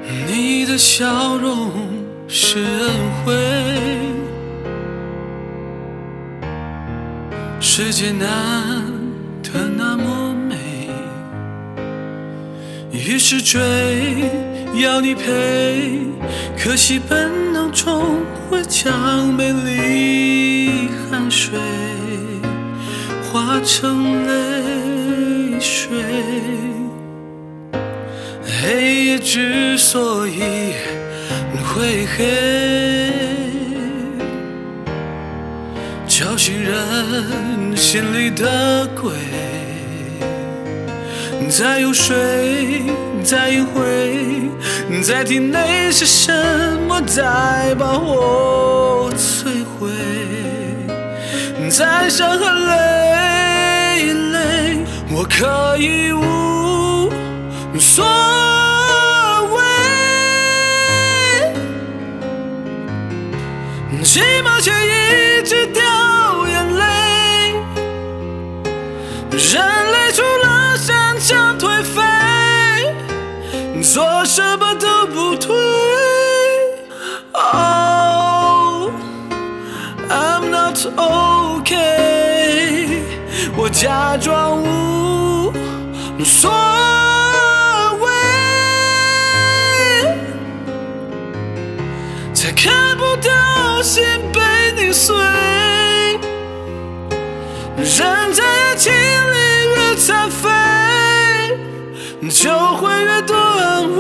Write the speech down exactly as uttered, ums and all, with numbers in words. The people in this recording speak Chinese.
你的笑容是恩惠，世界难得那么美，于是追，要你陪，可惜本能终会将美丽汗水化成泪水。黑夜之所以会黑，叫醒人心里的鬼，在游说，在隐晦，在体内是什么在把我摧毁，在伤痕累累，我可以无所谓，寂寞却一直掉眼泪，人类除了擅长颓废，做什么都不对。 Oh, I'm not okay， 我假装无所谓，才看不到心被碾碎。人在爱情里越残废，就会越多安慰。